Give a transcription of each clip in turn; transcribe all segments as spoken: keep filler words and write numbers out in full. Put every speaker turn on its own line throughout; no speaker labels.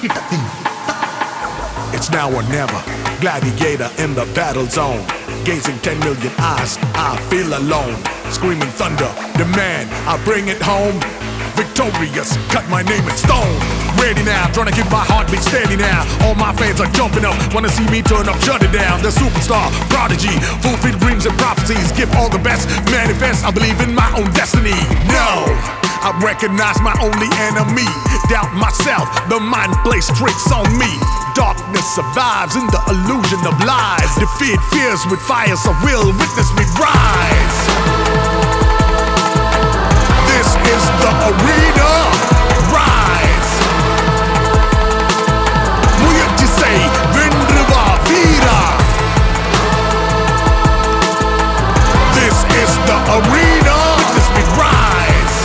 It's now or never, gladiator in the battle zone. Gazing ten million eyes, I feel alone. Screaming thunder, demand, I bring it home. Victorious, cut my name in stone. Ready now, trying to keep my heartbeat steady now. All my fans are jumping up, wanna see me turn up, shut it down. The superstar, prodigy, fulfill dreams and prophecies. Give all the best, manifest, I believe in my own destiny. No, I recognize my only enemy. Doubt myself, the mind plays tricks on me. Darkness survives in the illusion of lies. Defeat fears with fire, so will witness me rise. This is the arena. Rise. முயற்சி செய், வென்று வா வீரா. This is the arena. Witness me rise.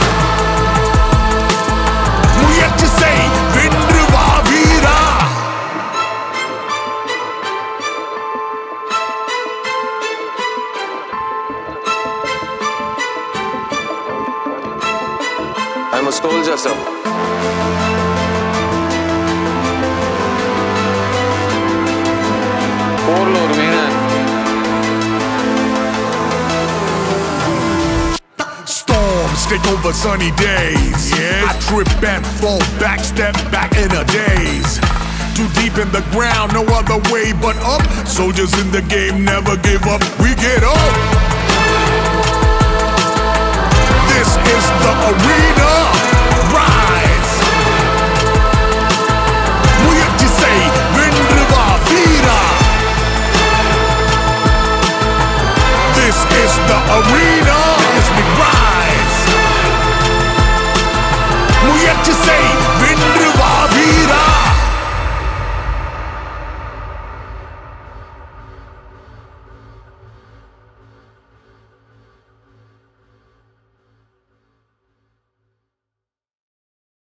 முயற்சி செய், வென்று வா வீரா.
I'm a soldier, sir. போர்ல ஒரு வீரன்.
Storms take over sunny days. Yeah. I trip and fall back, step back in a daze. Too deep in the ground, no other way but up. Soldiers in the game never give up. We get up.